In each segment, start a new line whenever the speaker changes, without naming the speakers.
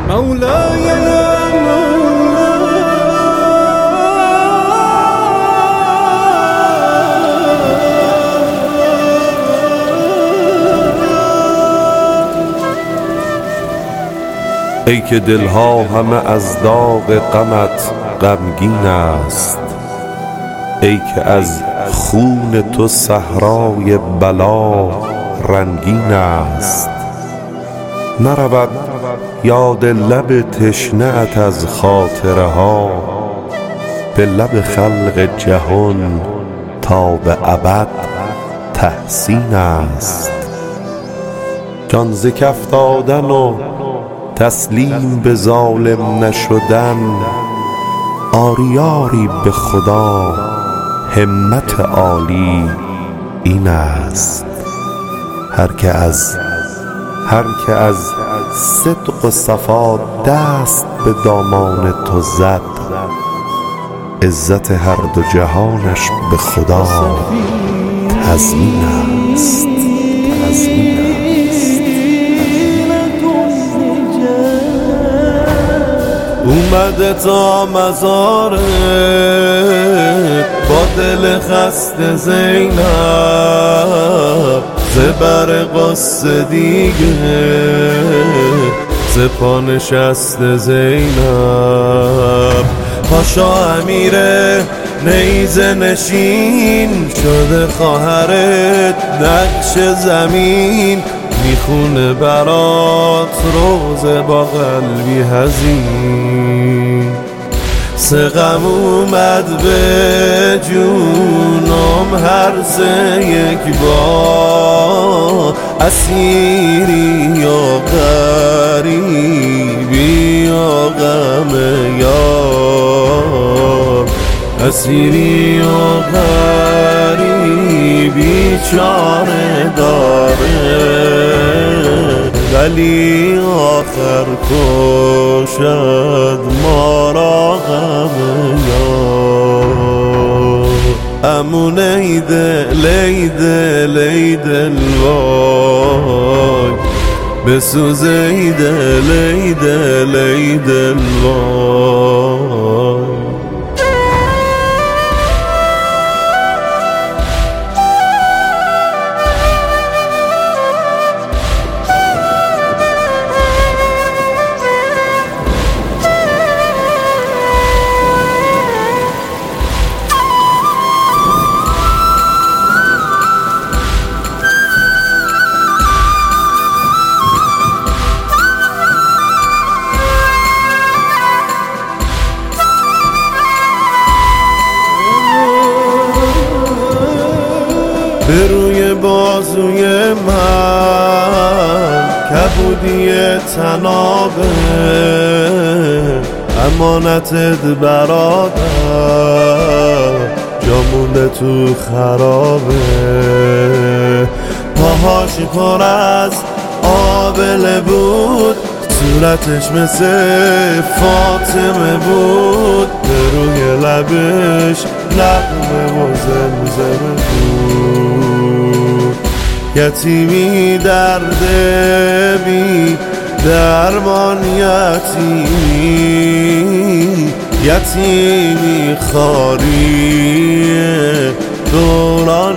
مولاي يا
ای که دلها همه از داغ غمت غمگین است، ای که از خون تو صحرای بلا رنگین است. نرود یاد لب تشنه‌ات از خاطره ها به لب خلق جهان تا به ابد تحسین است. جان ز کف دادن و تسلیم به ظالم نشدن، آری آری به خدا همت عالی این است. هر که از صدق و صفا دست به دامان تو زد، عزت هر دو جهانش به خدا تضمین است.
اومده تا مزارت با دل خسته زینب، زبر قصه دیگه ز پا نشسته زینب. پاشا امیره نیزه نشین شده خواهرت نقش زمین، میخونه برات روزه با قلبی حزین. سه غم اومد به جونم هر سه یک بار، اسیری یا غریبی یا غم یار، اسیری یا غریبی چاره داره، ولی آخر کشد ما را غم یار. امون لیده لیده لیده الوای، بسوزه لیده لیده لیده الوای. به روی بازوی من کبودی تنابه، امانتت برادر جامونده تو خرابه. پاهاش پر از آبله بود، صورتش مثل فاطمه بود، به روی لبش نغمه و زمزمه بود. یتیمی درد بی درمان، یتیمی یتیمی خاری دوران،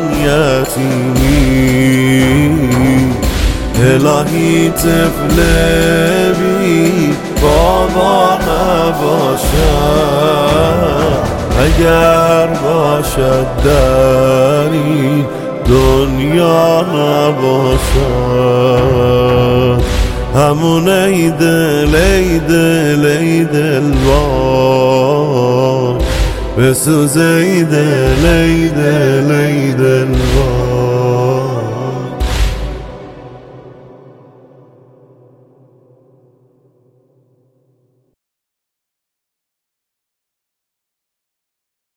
یتیمی الهی طفل بی بابا نباشد، اگر باشد در این دنیا نباشد. همون لیده لیده لیده الوای، بسوزه لیده لیده لیده الوای.